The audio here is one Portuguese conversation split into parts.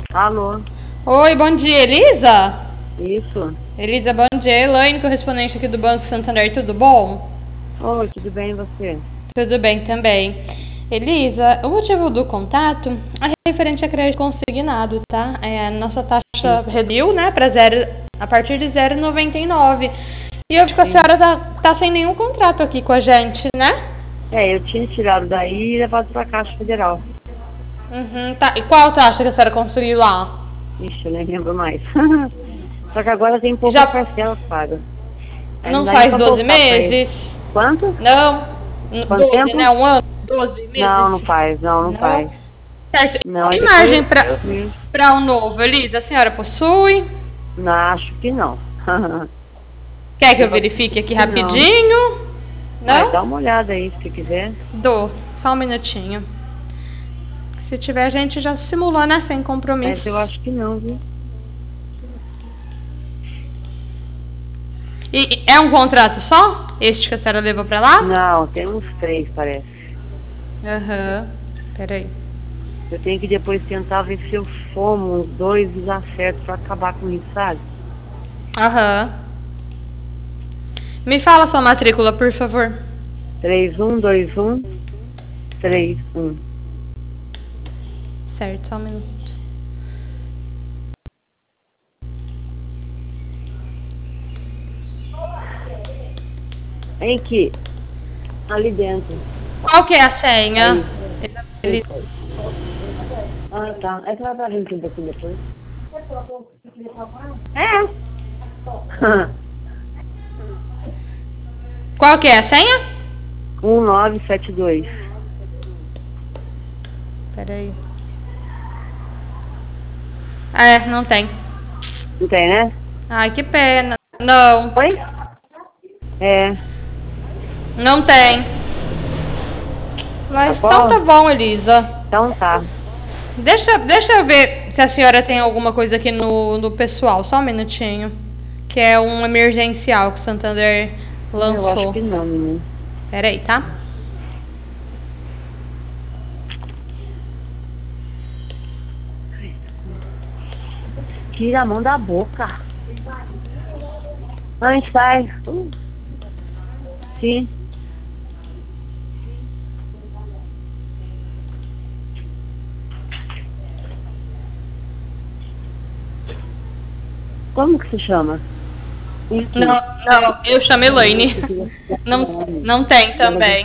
Alô? Oi, bom dia, Elisa? Isso? Elisa, bom dia. Elaine, correspondente aqui do Banco Santander, tudo bom? Oi, tudo bem e você? Tudo bem também. Elisa, o motivo do contato é referente a crédito consignado, tá? A nossa taxa reduziu, né, para zero, a partir de 0,99. E eu acho que a senhora tá sem nenhum contrato aqui com a gente, né? Eu tinha tirado daí e levado pra Caixa Federal. Uhum, tá. E qual taxa que a senhora construiu lá? Ixi, eu nem lembro mais. Só que agora tem poucas Já parcelas pagas. Aí não não dá nem faz pra 12 voltar pra ele. meses? Quanto? Não? Quanto 12, tempo? né? Um ano? 12 Não, meses? não faz, não Não? faz. Certo. Não, aí E margem depois para o novo, Elisa? A senhora possui? não, acho que não. Quer que eu Eu verifique acho aqui que não. rapidinho? Mas dá Não? uma olhada aí se quiser. Dou. Só um minutinho. Se tiver, a gente já simulou, né? Sem Mas compromisso. eu acho que não, viu? E é um contrato só? Este que a senhora levou para lá? Não, tem uns 3, parece. Aham. Peraí. Eu tenho que depois tentar ver se eu fomo uns 2 e dá certo pra acabar com isso, sabe? Aham. Me fala sua matrícula, por favor. 312131. Certo, só um minuto. Vem aqui, ali dentro. Qual que é a senha? Aí. Ah, tá. É que ela vai vir aqui um pouquinho depois. É. Qual que é a senha? 1972. Peraí. É, não tem. Não tem, né? Ai, que pena. Não, Oi? É. não tem. Tá Mas então tá bom? bom, Elisa. Então tá. Deixa eu ver se a senhora tem alguma coisa aqui no pessoal. Só um minutinho. Que é um emergencial que o Santander Eu acho lançou. que não, menino. Peraí, tá? Tira a mão da boca. Mãe, sai. Sim. Como que se chama? Isso. Não, eu chamo Elaine. Não tem também.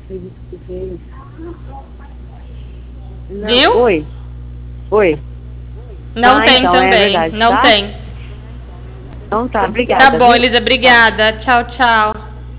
Viu? Oi. Oi. Não tem então, é também. verdade, Não tá? tem. Então tá, obrigada. Tá bom, Viu? Elisa, obrigada. Tchau, tchau.